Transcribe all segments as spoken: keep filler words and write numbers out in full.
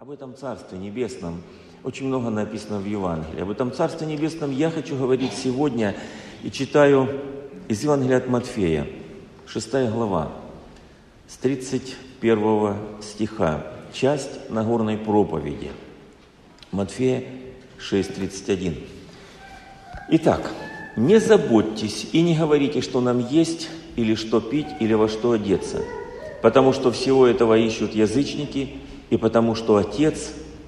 Об этом Царстве Небесном очень много написано в Евангелии. Об этом Царстве Небесном я хочу говорить сегодня и читаю из Евангелия от Матфея, шестая глава, с тридцать первого стиха, часть Нагорной проповеди. Матфея шесть, тридцать один. Итак, не заботьтесь и не говорите, что нам есть, или что пить, или во что одеться, потому что всего этого ищут язычники, и потому что Отец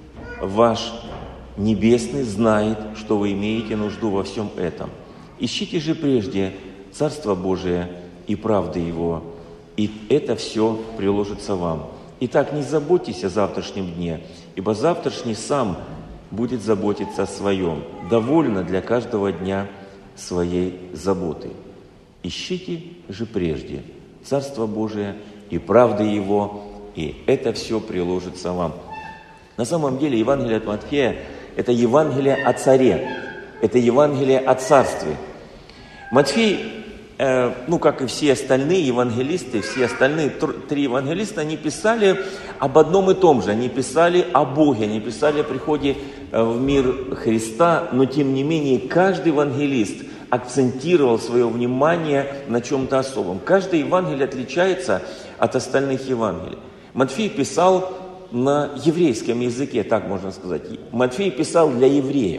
ваш Небесный знает, что вы имеете нужду во всем этом. Ищите же прежде Царство Божие и правды Его, и это все приложится вам. Итак, не заботьтесь о завтрашнем дне, ибо завтрашний сам будет заботиться о своем. Довольно для каждого дня своей заботы. Ищите же прежде Царство Божие и правды Его, и это все приложится вам. На самом деле Евангелие от Матфея – это Евангелие о царе, это Евангелие о царстве. Матфей, э, ну как и все остальные евангелисты, все остальные три евангелиста, они писали об одном и том же, они писали о Боге, они писали о приходе в мир Христа, но тем не менее каждый евангелист акцентировал свое внимание на чем-то особом. Каждое Евангелие отличается от остальных Евангелий. Матфей писал на еврейском языке, так можно сказать. Матфей писал для евреев.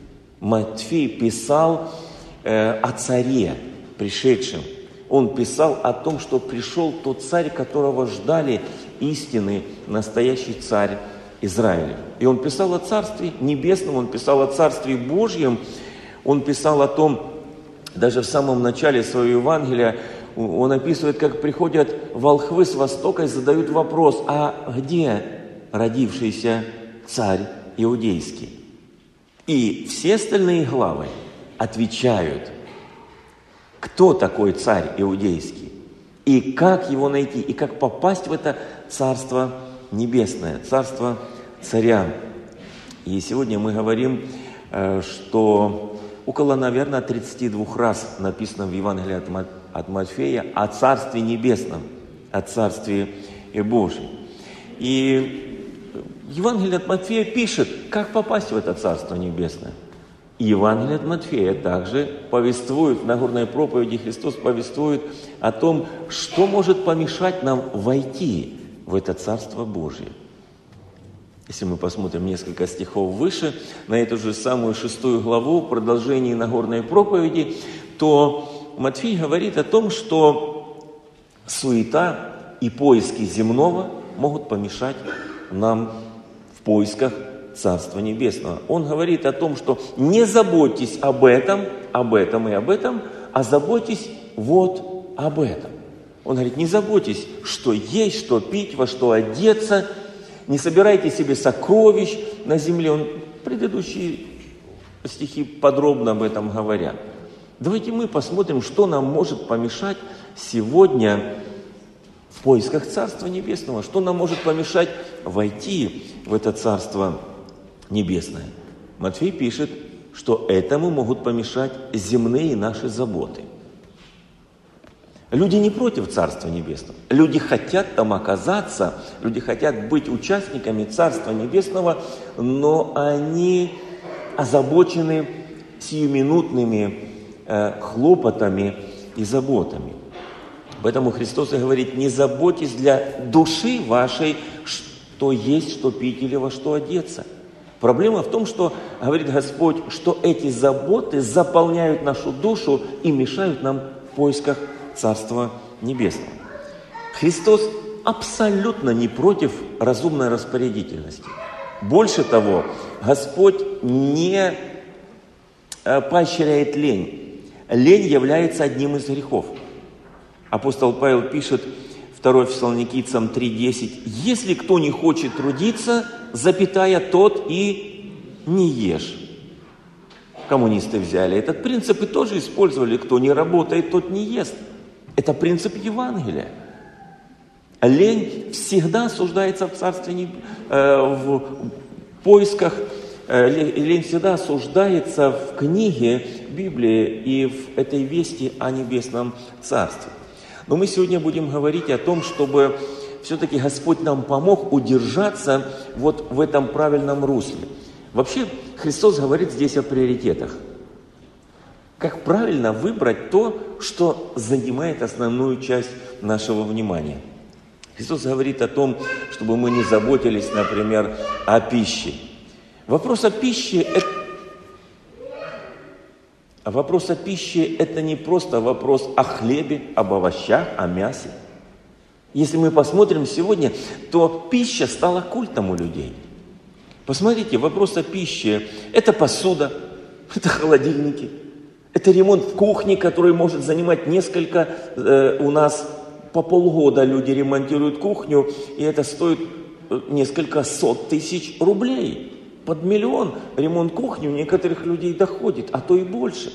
Матфей писал э, о царе, пришедшем. Он писал о том, что пришел тот царь, которого ждали истинный, настоящий царь Израиля. И он писал о Царстве Небесном, он писал о Царстве Божьем, он писал о том, даже в самом начале своего Евангелия, он описывает, как приходят волхвы с востока и задают вопрос: а где родившийся царь иудейский? И все остальные главы отвечают, кто такой царь иудейский, и как его найти, и как попасть в это Царство Небесное, Царство Царя. И сегодня мы говорим, что около, наверное, тридцати двух раз написано в Евангелии от Матфея о Царстве Небесном, о Царстве Божьем. И Евангелие от Матфея пишет, как попасть в это Царство Небесное. И Евангелие от Матфея также повествует, в Нагорной проповеди Христос повествует о том, что может помешать нам войти в это Царство Божие. Если мы посмотрим несколько стихов выше, на эту же самую шестую главу, в продолжении Нагорной проповеди, то Матфей говорит о том, что суета и поиски земного могут помешать нам в поисках Царства Небесного. Он говорит о том, что не заботьтесь об этом, об этом и об этом, а заботьтесь вот об этом. Он говорит, не заботьтесь, что есть, что пить, во что одеться, не собирайте себе сокровищ на земле. Он, предыдущие стихи подробно об этом говорят. Давайте мы посмотрим, что нам может помешать сегодня в поисках Царства Небесного, что нам может помешать войти в это Царство Небесное. Матфей пишет, что этому могут помешать земные наши заботы. Люди не против Царства Небесного. Люди хотят там оказаться, люди хотят быть участниками Царства Небесного, но они озабочены сиюминутными э, хлопотами и заботами. Поэтому Христос и говорит, не заботьтесь для души вашей, что есть, что пить или во что одеться. Проблема в том, что, говорит Господь, что эти заботы заполняют нашу душу и мешают нам в поисках Царства Небесного. Христос абсолютно не против разумной распорядительности. Больше того, Господь не поощряет лень. Лень является одним из грехов. Апостол Павел пишет, второе Фессалоникийцам три десять, «Если кто не хочет трудиться, запятая, тот и не ешь». Коммунисты взяли этот принцип и тоже использовали, кто не работает, тот не ест. Это принцип Евангелия. Лень всегда осуждается в царстве, в поисках, лень всегда осуждается в книге Библии и в этой вести о небесном царстве. Но мы сегодня будем говорить о том, чтобы все-таки Господь нам помог удержаться вот в этом правильном русле. Вообще Христос говорит здесь о приоритетах. Как правильно выбрать то, что занимает основную часть нашего внимания. Христос говорит о том, чтобы мы не заботились, например, о пище. Вопрос о пище это, вопрос о пище это не просто вопрос о хлебе, об овощах, о мясе. Если мы посмотрим сегодня, то пища стала культом у людей. Посмотрите, вопрос о пище это посуда, это холодильники. Это ремонт в кухне, который может занимать несколько, э, у нас по полгода люди ремонтируют кухню, и это стоит несколько сот тысяч рублей. Под миллион ремонт кухни у некоторых людей доходит, а то и больше.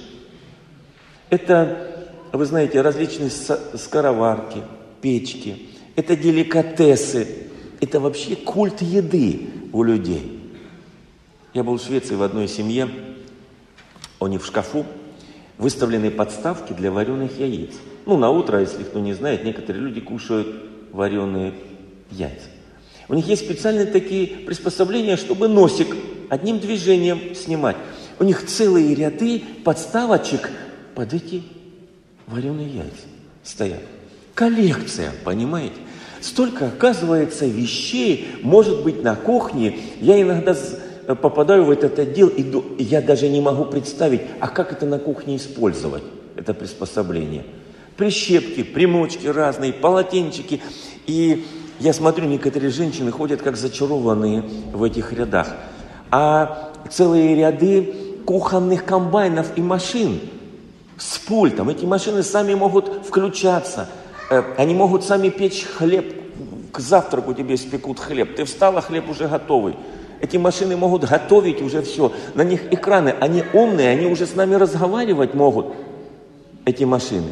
Это, вы знаете, различные скороварки, печки, это деликатесы, это вообще культ еды у людей. Я был в Швеции в одной семье, у них в шкафу выставлены подставки для вареных яиц. Ну, на утро, если кто не знает, некоторые люди кушают вареные яйца. У них есть специальные такие приспособления, чтобы носик одним движением снимать. У них целые ряды подставочек под эти вареные яйца стоят. Коллекция, понимаете? Столько, оказывается, вещей может быть на кухне. Я иногда попадаю в этот отдел, и я даже не могу представить, а как это на кухне использовать, это приспособление. Прищепки, примочки разные, полотенчики. И я смотрю, некоторые женщины ходят как зачарованные в этих рядах. А целые ряды кухонных комбайнов и машин с пультом. Эти машины сами могут включаться. Они могут сами печь хлеб. К завтраку тебе испекут хлеб. Ты встала, хлеб уже готовый. Эти машины могут готовить уже все. На них экраны, они умные, они уже с нами разговаривать могут. Эти машины.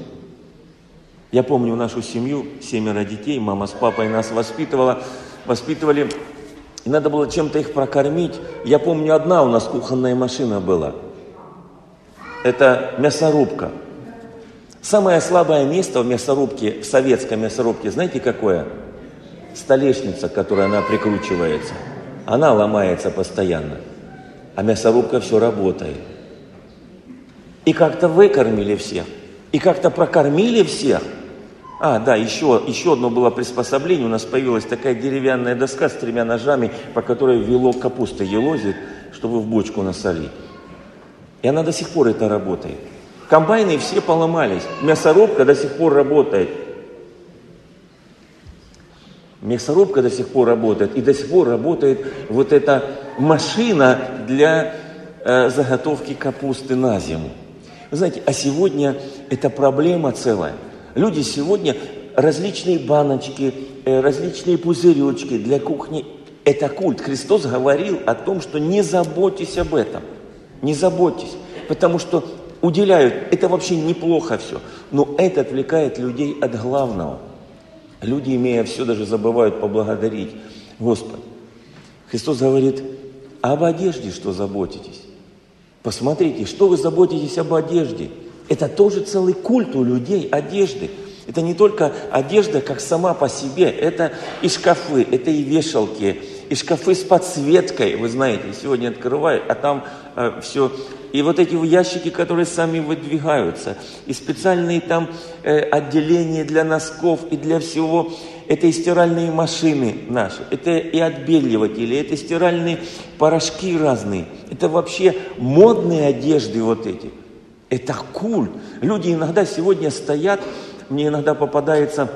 Я помню нашу семью, семеро детей, мама с папой нас воспитывала, воспитывали. И надо было чем-то их прокормить. Я помню, одна у нас кухонная машина была. Это мясорубка. Самое слабое место в мясорубке, в советской мясорубке, знаете какое? Столешница, к которой она прикручивается. Она ломается постоянно. А мясорубка все работает. И как-то выкормили всех. И как-то прокормили всех. А, да, еще, еще одно было приспособление. У нас появилась такая деревянная доска с тремя ножами, по которой вилок капусты елозит, чтобы в бочку насолить. И она до сих пор это работает. Комбайны все поломались. Мясорубка до сих пор работает. Мясорубка до сих пор работает. И до сих пор работает вот эта машина для э, заготовки капусты на зиму. Вы знаете, а сегодня это проблема целая. Люди сегодня различные баночки, э, различные пузыречки для кухни. Это культ. Христос говорил о том, что не заботьтесь об этом. Не заботьтесь. Потому что уделяют, это вообще неплохо все. Но это отвлекает людей от главного. Люди, имея все, даже забывают поблагодарить Господа. Христос говорит, а об одежде что заботитесь? Посмотрите, что вы заботитесь об одежде. Это тоже целый культ у людей одежды. Это не только одежда как сама по себе. Это и шкафы, это и вешалки, и шкафы с подсветкой. Вы знаете, сегодня открывают, а там э, все... И вот эти ящики, которые сами выдвигаются, и специальные там э, отделения для носков и для всего. Это и стиральные машины наши, это и отбеливатели, это стиральные порошки разные. Это вообще модные одежды вот эти. Это культ. Люди иногда сегодня стоят, мне иногда попадается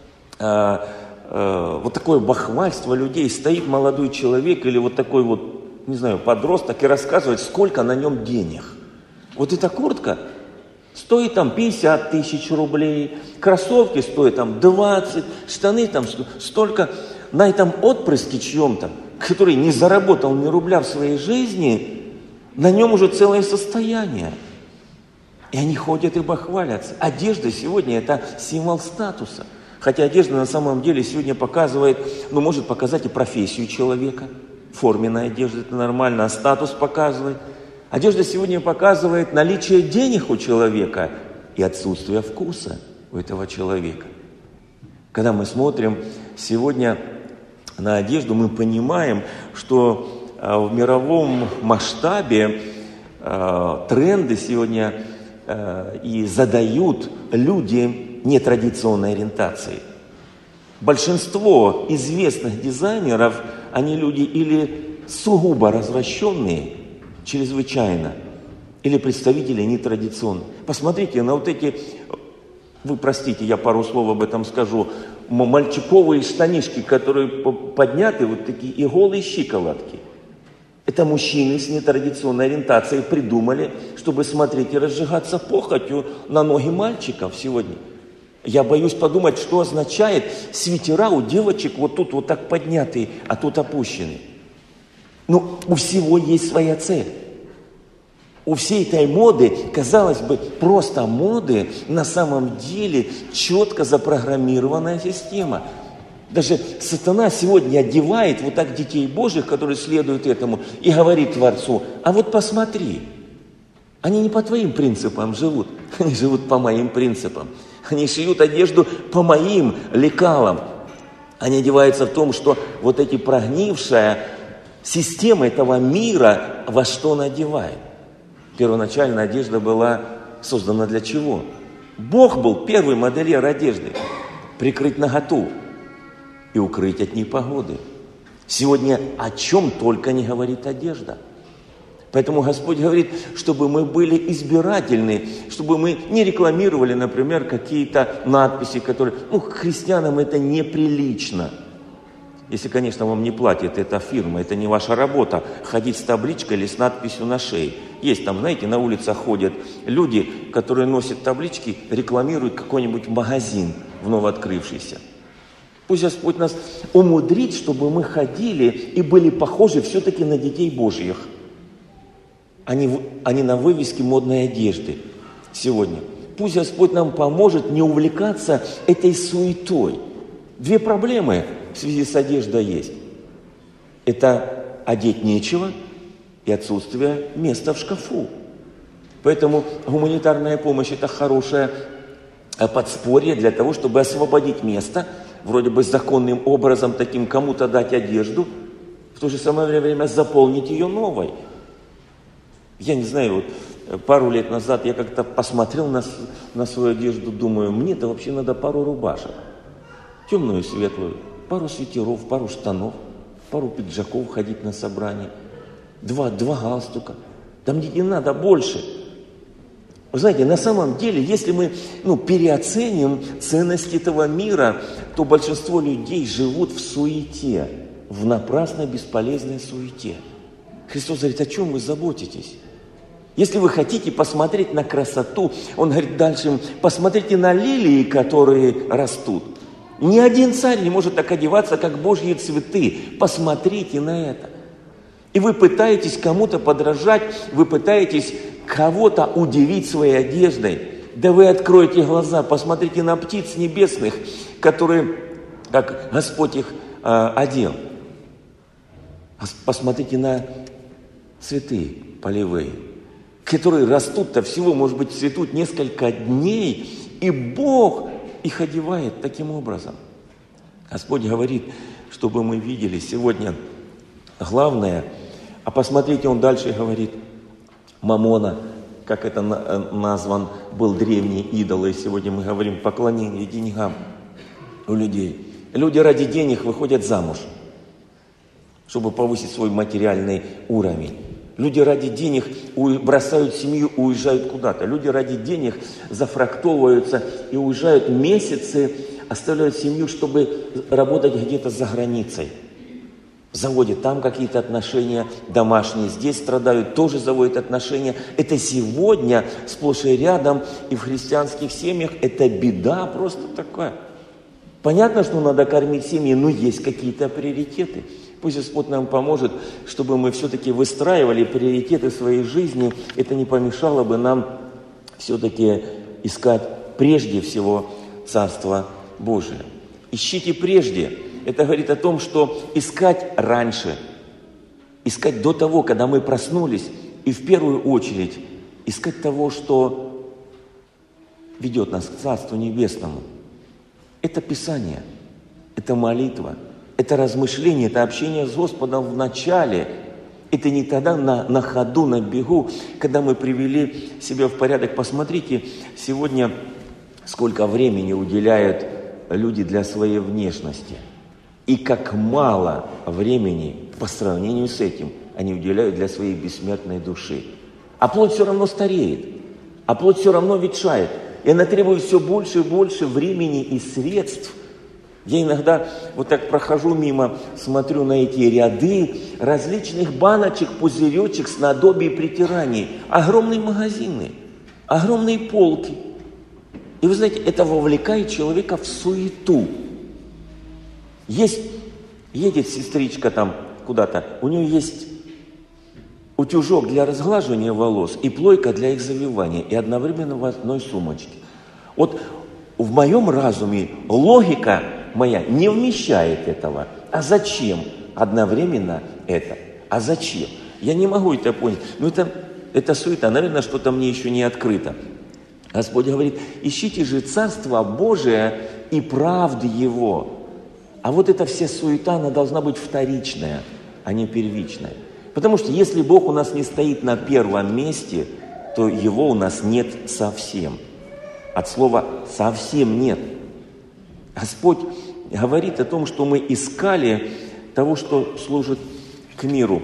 э, э, вот такое бахвальство людей. Стоит молодой человек или вот такой вот, не знаю, подросток и рассказывает, сколько на нем денег. Вот эта куртка стоит там пятьдесят тысяч рублей, кроссовки стоят там двадцать, штаны там столько. На этом отпрыске чьем-то, который не заработал ни рубля в своей жизни, на нем уже целое состояние. И они ходят и бахвалятся. Одежда сегодня это символ статуса. Хотя одежда на самом деле сегодня показывает, ну может показать и профессию человека. Форменная одежда это нормально, а статус показывает. Одежда сегодня показывает наличие денег у человека и отсутствие вкуса у этого человека. Когда мы смотрим сегодня на одежду, мы понимаем, что в мировом масштабе тренды сегодня и задают люди нетрадиционной ориентации. Большинство известных дизайнеров, они люди или сугубо развращенные, чрезвычайно, или представители нетрадиционные. Посмотрите на вот эти, вы простите, я пару слов об этом скажу, мальчиковые штанишки, которые подняты, вот такие, и голые щиколотки. Это мужчины с нетрадиционной ориентацией придумали, чтобы смотреть и разжигаться похотью на ноги мальчиков сегодня. Я боюсь подумать, что означает свитера у девочек вот тут вот так поднятые, а тут опущенные. Ну, у всего есть своя цель. У всей этой моды, казалось бы, просто моды, на самом деле четко запрограммированная система. Даже сатана сегодня одевает вот так детей Божьих, которые следуют этому, и говорит Творцу: а вот посмотри, они не по твоим принципам живут, они живут по моим принципам. Они шьют одежду по моим лекалам. Они одеваются в том, что вот эти прогнившая система этого мира, во что она одевает. Первоначально одежда была создана для чего? Бог был первый модельер одежды. Прикрыть наготу и укрыть от непогоды. Сегодня о чем только не говорит одежда. Поэтому Господь говорит, чтобы мы были избирательны, чтобы мы не рекламировали, например, какие-то надписи, которые, ну, христианам это неприлично. Если, конечно, вам не платит эта фирма, это не ваша работа, ходить с табличкой или с надписью на шее. Есть там, знаете, на улицах ходят люди, которые носят таблички, рекламируют какой-нибудь магазин в новооткрывшийся. Пусть Господь нас умудрит, чтобы мы ходили и были похожи все-таки на детей Божьих, а не, а не на вывеске модной одежды сегодня. Пусть Господь нам поможет не увлекаться этой суетой. Две проблемы в связи с одеждой есть. Это одеть нечего и отсутствие места в шкафу. Поэтому гуманитарная помощь – это хорошее подспорье для того, чтобы освободить место, вроде бы законным образом таким кому-то дать одежду, в то же самое время заполнить ее новой. Я не знаю, вот пару лет назад я как-то посмотрел на, на свою одежду, думаю, мне-то вообще надо пару рубашек. Темную и светлую, пару свитеров, пару штанов, пару пиджаков ходить на собрание, два, два галстука. Да мне не надо больше. Вы знаете, на самом деле, если мы ну, переоценим ценность этого мира, то большинство людей живут в суете, в напрасной бесполезной суете. Христос говорит, о чем вы заботитесь? Если вы хотите посмотреть на красоту, Он говорит дальше, посмотрите на лилии, которые растут. Ни один царь не может так одеваться, как Божьи цветы. Посмотрите на это. И вы пытаетесь кому-то подражать, вы пытаетесь кого-то удивить своей одеждой. Да вы откройте глаза, посмотрите на птиц небесных, которые, как Господь их э, одел. Посмотрите на цветы полевые, которые растут-то всего, может быть, цветут несколько дней, и Бог их одевает таким образом. Господь говорит, чтобы мы видели сегодня главное, а посмотрите, Он дальше говорит, Мамона, как это назван был древний идол, и сегодня мы говорим поклонение деньгам у людей. Люди ради денег выходят замуж, чтобы повысить свой материальный уровень. Люди ради денег бросают семью, уезжают куда-то. Люди ради денег зафрактовываются и уезжают месяцы, оставляют семью, чтобы работать где-то за границей. Заводят там какие-то отношения домашние, здесь страдают, тоже заводят отношения. Это сегодня сплошь и рядом, и в христианских семьях это беда просто такая. Понятно, что надо кормить семьи, но есть какие-то приоритеты. Пусть Господь нам поможет, чтобы мы все-таки выстраивали приоритеты своей жизни. Это не помешало бы нам все-таки искать прежде всего Царство Божие. Ищите прежде. Это говорит о том, что искать раньше, искать до того, когда мы проснулись, и в первую очередь искать того, что ведет нас к Царству Небесному. Это Писание. это молитва, это размышление, это общение с Господом в начале. Это не тогда на, на ходу, на бегу, когда мы привели себя в порядок. Посмотрите, сегодня сколько времени уделяют люди для своей внешности. И как мало времени по сравнению с этим они уделяют для своей бессмертной души. А плоть все равно стареет, а плоть все равно ветшает. И она требует все больше и больше времени и средств. Я иногда вот так прохожу мимо, смотрю на эти ряды различных баночек, пузыречек, снадобий, притираний. Огромные магазины, огромные полки. И вы знаете, это вовлекает человека в суету. Есть, едет сестричка там куда-то, у нее есть утюжок для разглаживания волос и плойка для их завивания, и одновременно в одной сумочке. Вот в моем разуме логика моя не вмещает этого. А зачем одновременно это? А зачем? Я не могу это понять. Ну это, это суета, наверное, что-то мне еще не открыто. Господь говорит, ищите же Царство Божие и правды Его. А вот эта вся суета, она должна быть вторичная, а не первичная. Потому что если Бог у нас не стоит на первом месте, то Его у нас нет совсем. От слова «совсем нет». Господь говорит о том, что мы искали того, что служит к миру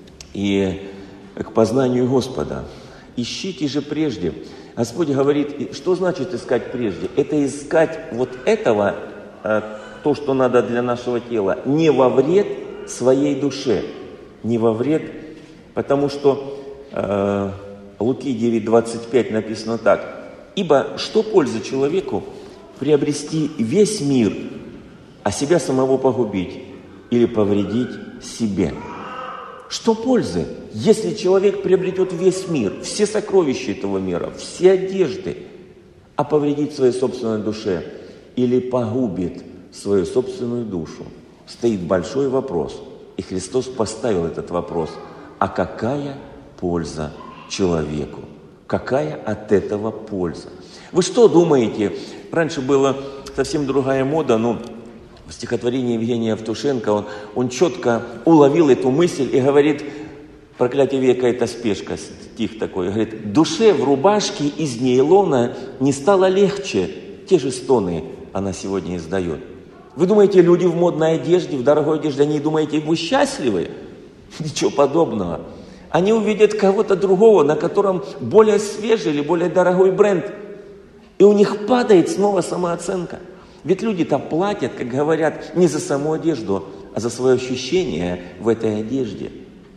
и к познанию Господа. Ищите же прежде. Господь говорит, что значит искать прежде? Это искать вот этого, то, что надо для нашего тела, не во вред своей душе. Не во вред, потому что э, Луки девять двадцать пять написано так. Ибо что польза человеку приобрести весь мир, а себя самого погубить или повредить себе? Что пользы, если человек приобретет весь мир, все сокровища этого мира, все одежды, а повредит своей собственной душе или погубит свою собственную душу? Стоит большой вопрос. И Христос поставил этот вопрос. А какая польза человеку? Какая от этого польза? Вы что думаете? Раньше была совсем другая мода, но в стихотворении Евгения Евтушенко он, он четко уловил эту мысль и говорит, проклятие века – это спешка, стих такой, говорит, душе в рубашке из нейлона не стало легче, те же стоны она сегодня издает. Вы думаете, люди в модной одежде, в дорогой одежде, они думаете, вы счастливы? Ничего подобного. Они увидят кого-то другого, на котором более свежий или более дорогой бренд. И у них падает снова самооценка. Ведь люди-то платят, как говорят, не за саму одежду, а за свое ощущение в этой одежде.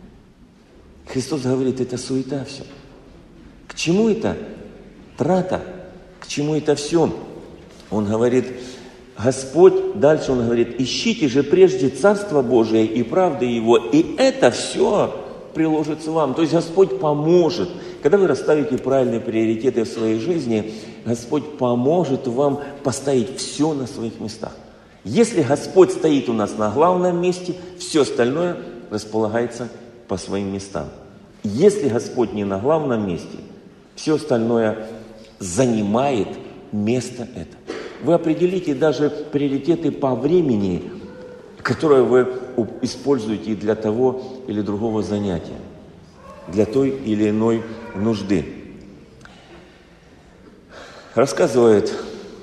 Христос говорит, это суета все. К чему это трата? К чему это все? Он говорит, Господь, дальше Он говорит, ищите же прежде Царство Божие и правды Его, и это все приложится вам. То есть Господь поможет. Когда вы расставите правильные приоритеты в своей жизни, Господь поможет вам поставить все на своих местах. Если Господь стоит у нас на главном месте, все остальное располагается по своим местам. Если Господь не на главном месте, все остальное занимает место это. Вы определите даже приоритеты по времени, которые вы используете для того или другого занятия, для той или иной нужды. Рассказывает,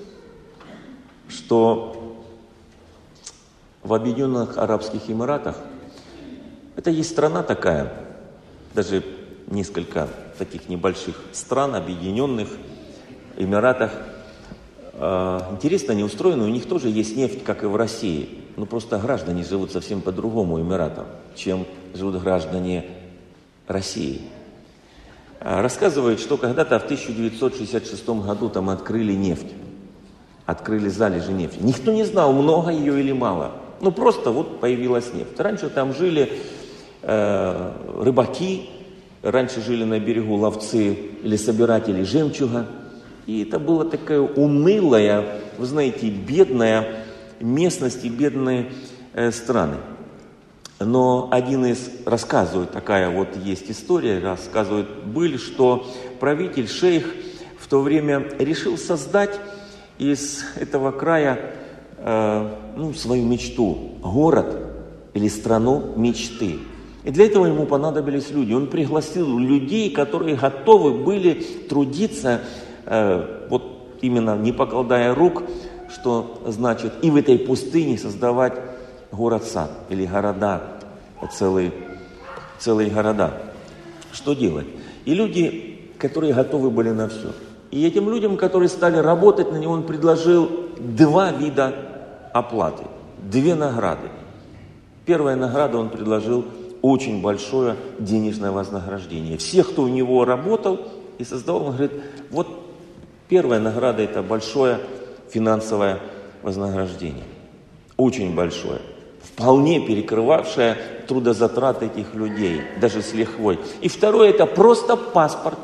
что в Объединенных Арабских Эмиратах, это есть страна такая, даже несколько таких небольших стран, Объединенных Эмиратах, интересно они устроены, у них тоже есть нефть, как и в России. Но просто граждане живут совсем по-другому Эмиратам, чем живут граждане России. Рассказывают, что когда-то в тысяча девятьсот шестьдесят шестом году там открыли нефть. Открыли залежи нефти. Никто не знал, много ее или мало. Ну просто вот появилась нефть. Раньше там жили э, рыбаки, раньше жили на берегу ловцы или собиратели жемчуга. И это была такая унылая, вы знаете, бедная местность и бедные э, страны. Но один из, рассказывает, такая вот есть история, рассказывает, были, что правитель, шейх в то время решил создать из этого края э, ну, свою мечту, город или страну мечты. И для этого ему понадобились люди. Он пригласил людей, которые готовы были трудиться, э, вот именно не покладая рук, что значит и в этой пустыне создавать город-сад или города, целые, целые города. Что делать? И люди, которые готовы были на все. И этим людям, которые стали работать на него, он предложил два вида оплаты, две награды. Первая награда он предложил очень большое денежное вознаграждение. Всех, кто у него работал и создавал, он говорит, вот первая награда – это большое финансовое вознаграждение. Очень большое. Вполне перекрывавшее трудозатраты этих людей, даже с лихвой. И второе – это просто паспорт.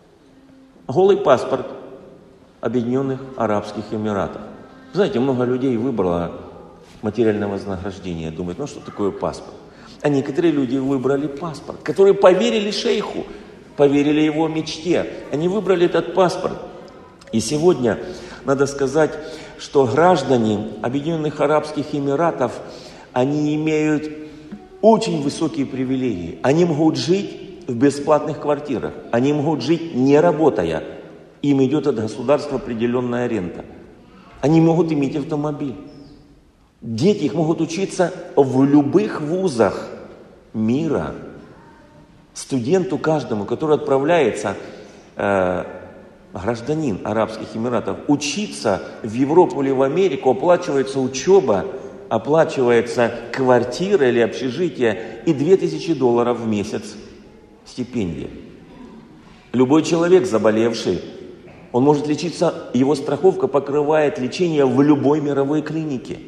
Голый паспорт Объединенных Арабских Эмиратов. Знаете, много людей выбрало материальное вознаграждение. Думают, ну что такое паспорт? А некоторые люди выбрали паспорт, которые поверили шейху, поверили его мечте. Они выбрали этот паспорт. И сегодня надо сказать, что граждане Объединенных Арабских Эмиратов, они имеют очень высокие привилегии. Они могут жить в бесплатных квартирах. Они могут жить не работая. Им идет от государства определенная рента. Они могут иметь автомобиль. Дети их могут учиться в любых вузах мира. Студенту каждому, который отправляется, э, гражданин Арабских Эмиратов, учиться в Европу или в Америку, оплачивается учеба, оплачивается квартира или общежитие и две тысячи долларов в месяц стипендия. Любой человек, заболевший, он может лечиться, его страховка покрывает лечение в любой мировой клинике.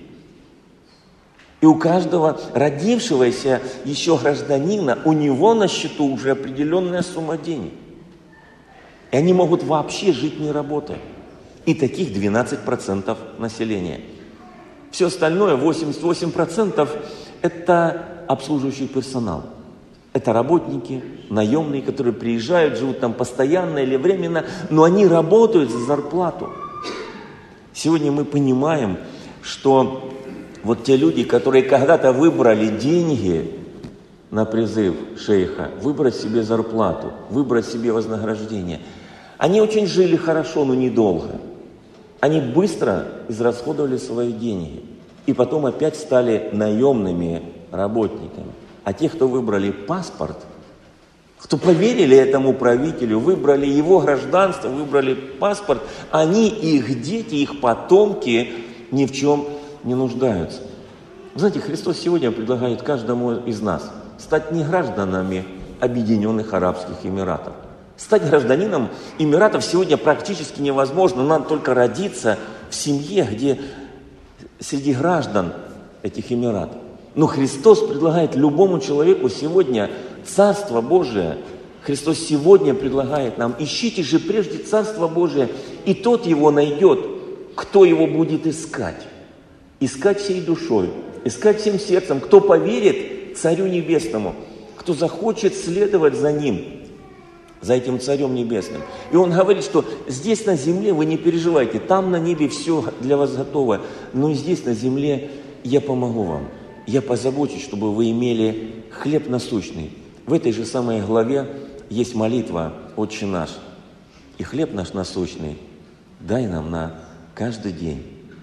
И у каждого родившегося еще гражданина, у него на счету уже определенная сумма денег. И они могут вообще жить не работая. И таких двенадцать процентов населения. Все остальное, восемьдесят восемь процентов, это обслуживающий персонал. Это работники, наемные, которые приезжают, живут там постоянно или временно, но они работают за зарплату. Сегодня мы понимаем, что вот те люди, которые когда-то выбрали деньги на призыв шейха, выбрать себе зарплату, выбрать себе вознаграждение, они очень жили хорошо, но недолго. Они быстро израсходовали свои деньги и потом опять стали наемными работниками. А те, кто выбрали паспорт, кто поверили этому правителю, выбрали его гражданство, выбрали паспорт, они, их дети, их потомки ни в чем не нуждаются. Знаете, Христос сегодня предлагает каждому из нас стать не гражданами Объединенных Арабских Эмиратов. Стать гражданином Эмиратов сегодня практически невозможно. Надо только родиться в семье, где среди граждан этих Эмиратов. Но Христос предлагает любому человеку сегодня Царство Божие. Христос сегодня предлагает нам: ищите же прежде Царство Божие, и тот его найдет, кто его будет искать. Искать всей душой, искать всем сердцем, кто поверит Царю Небесному, кто захочет следовать за Ним, за этим Царем Небесным. И Он говорит, что здесь на земле вы не переживайте, там на небе все для вас готово, но здесь на земле я помогу вам. Я позабочусь, чтобы вы имели хлеб насущный. В этой же самой главе есть молитва «Отче наш». И хлеб наш насущный дай нам на каждый день.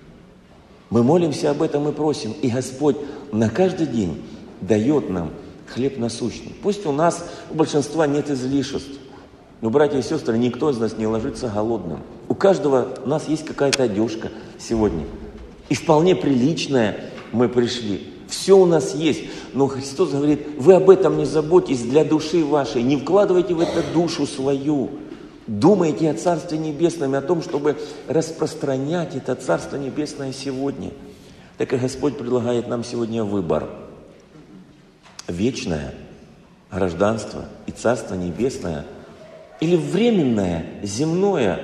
Мы молимся об этом и просим, и Господь на каждый день дает нам хлеб насущный. Пусть у нас у большинства нет излишеств, но, братья и сестры, никто из нас не ложится голодным. У каждого у нас есть какая-то одежка сегодня. И вполне приличная мы пришли. Все у нас есть. Но Христос говорит: вы об этом не заботьтесь для души вашей. Не вкладывайте в это душу свою. Думайте о Царстве Небесном и о том, чтобы распространять это Царство Небесное сегодня. Так и Господь предлагает нам сегодня выбор. Вечное гражданство и Царство Небесное или временное, земное,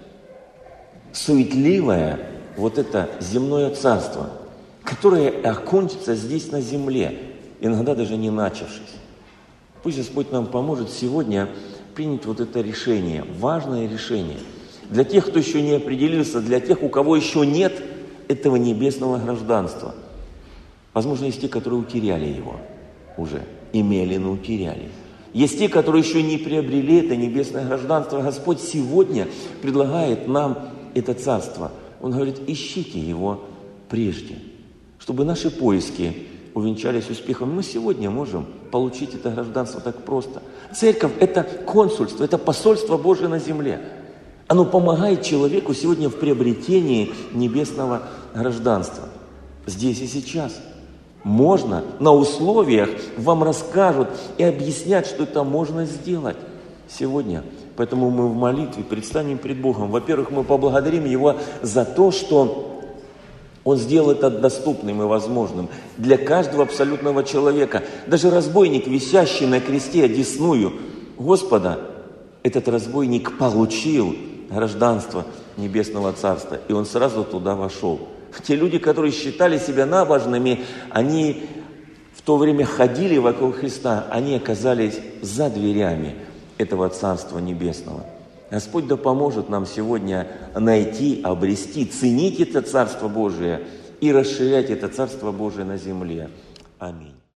суетливое, вот это земное царство, которое окончится здесь на земле, иногда даже не начавшись. Пусть Господь нам поможет сегодня принять вот это решение, важное решение. Для тех, кто еще не определился, для тех, у кого еще нет этого небесного гражданства. Возможно, есть те, которые утеряли его уже, имели, но утеряли. Есть те, которые еще не приобрели это небесное гражданство. Господь сегодня предлагает нам это царство. Он говорит, ищите его прежде, чтобы наши поиски увенчались успехом. Мы сегодня можем получить это гражданство так просто. Церковь – это консульство, это посольство Божие на земле. Оно помогает человеку сегодня в приобретении небесного гражданства. Здесь и сейчас. Можно, на условиях вам расскажут и объяснят, что это можно сделать сегодня. Поэтому мы в молитве предстанем пред Богом. Во-первых, мы поблагодарим Его за то, что Он сделал это доступным и возможным для каждого абсолютного человека. Даже разбойник, висящий на кресте одесную Господа, этот разбойник получил гражданство Небесного Царства, и он сразу туда вошел. Те люди, которые считали себя набожными, они в то время ходили вокруг Христа, они оказались за дверями этого Царства Небесного. Господь да поможет нам сегодня найти, обрести, ценить это Царство Божие и расширять это Царство Божие на земле. Аминь.